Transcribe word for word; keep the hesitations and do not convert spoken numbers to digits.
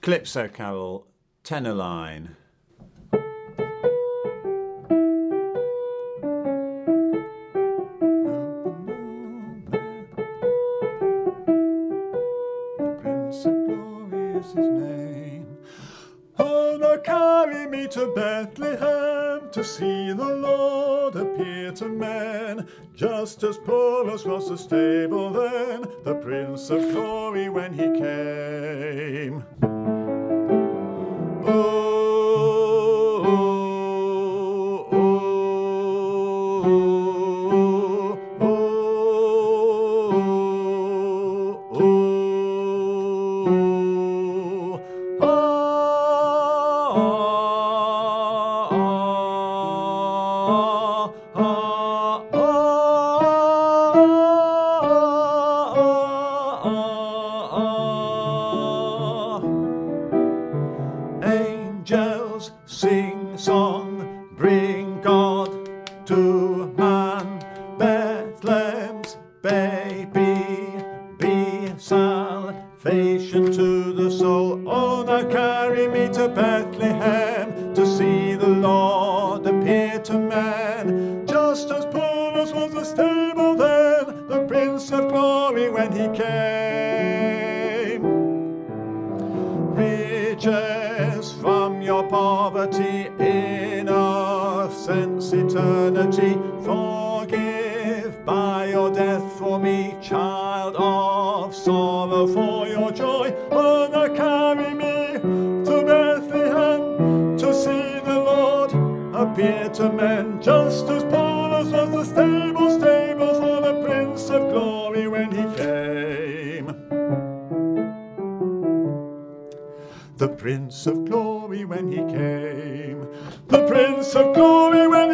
Calypso Carol, tenor line. The Prince of Glory is his name. Oh, now carry me to Bethlehem to see the Lord appear to men. Just as poor as was the stable then, the Prince of Glory when he came. Oh, oh, oh, oh, oh, oh, Angels sing song, bring God to man. Bethlehem's baby, be salvation to the soul. Oh, now carry me to Bethlehem to see the Lord appear to man. Just as poor as was the stable then, the Prince of Glory when he came. Riches from your poverty, innocence, eternity, forgive by your death for me, child of sorrow for your joy. Oh, now carry me to Bethlehem to see the Lord appear to men. Just as poor as was the stable, stable for the Prince of Glory when he came. The Prince of Glory when he came. The Prince of Glory when